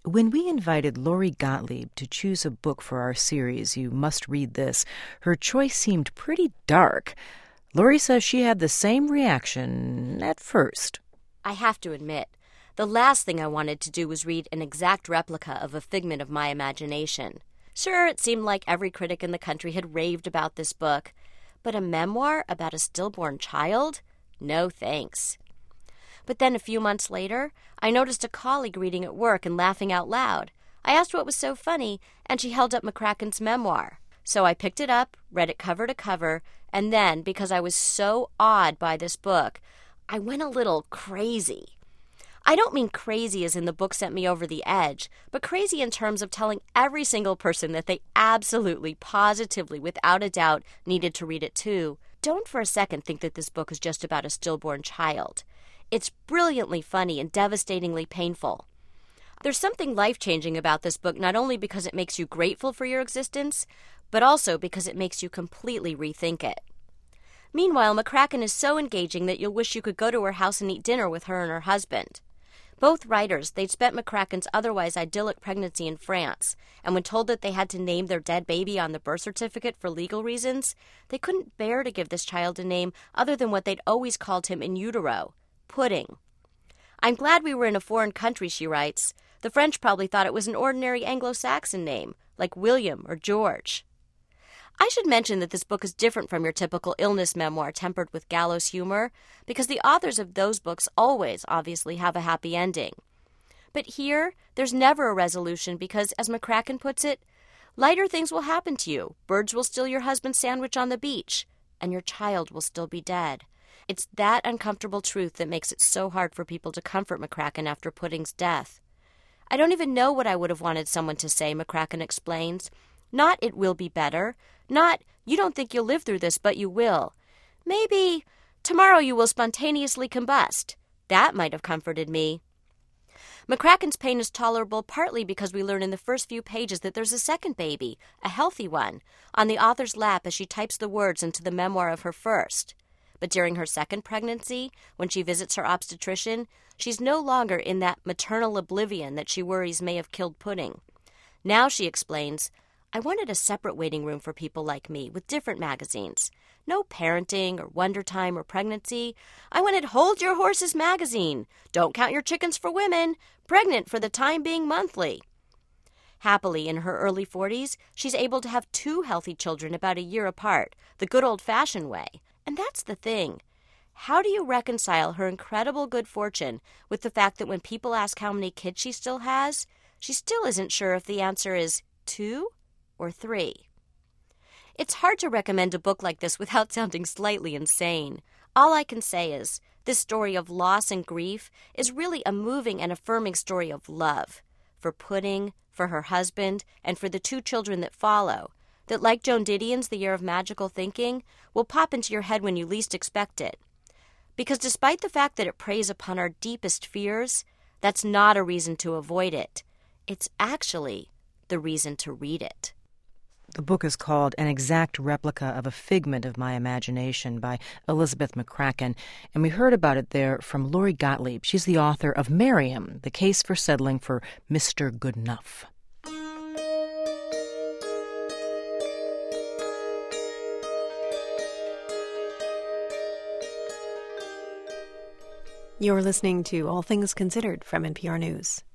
When we invited Lori Gottlieb to choose a book for our series, You Must Read This, her choice seemed pretty dark. Lori says she had the same reaction at first. I have to admit, the last thing I wanted to do was read an exact replica of A Figment of My Imagination. Sure, it seemed like every critic in the country had raved about this book, but a memoir about a stillborn child? No thanks. But then a few months later, I noticed a colleague reading at work and laughing out loud. I asked what was so funny, and she held up McCracken's memoir. So I picked it up, read it cover to cover, and then, because I was so awed by this book, I went a little crazy. I don't mean crazy as in the book sent me over the edge, but crazy in terms of telling every single person that they absolutely, positively, without a doubt, needed to read it too. Don't for a second think that this book is just about a stillborn child. It's brilliantly funny and devastatingly painful. There's something life-changing about this book, not only because it makes you grateful for your existence, but also because it makes you completely rethink it. Meanwhile, McCracken is so engaging that you'll wish you could go to her house and eat dinner with her and her husband. Both writers, they'd spent McCracken's otherwise idyllic pregnancy in France, and when told that they had to name their dead baby on the birth certificate for legal reasons, they couldn't bear to give this child a name other than what they'd always called him in utero, Pudding. I'm glad we were in a foreign country, she writes. The French probably thought it was an ordinary Anglo-Saxon name, like William or George. I should mention that this book is different from your typical illness memoir tempered with gallows humor, because the authors of those books always, obviously, have a happy ending. But here, there's never a resolution because, as McCracken puts it, lighter things will happen to you. Birds will steal your husband's sandwich on the beach, and your child will still be dead. It's that uncomfortable truth that makes it so hard for people to comfort McCracken after Pudding's death. I don't even know what I would have wanted someone to say, McCracken explains. Not, it will be better. Not, you don't think you'll live through this, but you will. Maybe, tomorrow you will spontaneously combust. That might have comforted me. McCracken's pain is tolerable partly because we learn in the first few pages that there's a second baby, a healthy one, on the author's lap as she types the words into the memoir of her first. But during her second pregnancy, when she visits her obstetrician, she's no longer in that maternal oblivion that she worries may have killed Pudding. Now, she explains, I wanted a separate waiting room for people like me with different magazines. No parenting or Wonder Time or pregnancy. I wanted Hold Your Horses magazine. Don't count your chickens for women. Pregnant for the time being monthly. Happily, in her early 40s, she's able to have 2 healthy children about a year apart, the good old-fashioned way. And that's the thing. How do you reconcile her incredible good fortune with the fact that when people ask how many kids she still has, she still isn't sure if the answer is 2 or 3? It's hard to recommend a book like this without sounding slightly insane. All I can say is, this story of loss and grief is really a moving and affirming story of love. For Pudding, for her husband, and for the 2 children that follow, that, like Joan Didion's The Year of Magical Thinking, will pop into your head when you least expect it. Because despite the fact that it preys upon our deepest fears, that's not a reason to avoid it. It's actually the reason to read it. The book is called An Exact Replica of A Figment of My Imagination by Elizabeth McCracken, and we heard about it there from Lori Gottlieb. She's the author of Miriam, The Case for Settling for Mr. Goodenough. You're listening to All Things Considered from NPR News.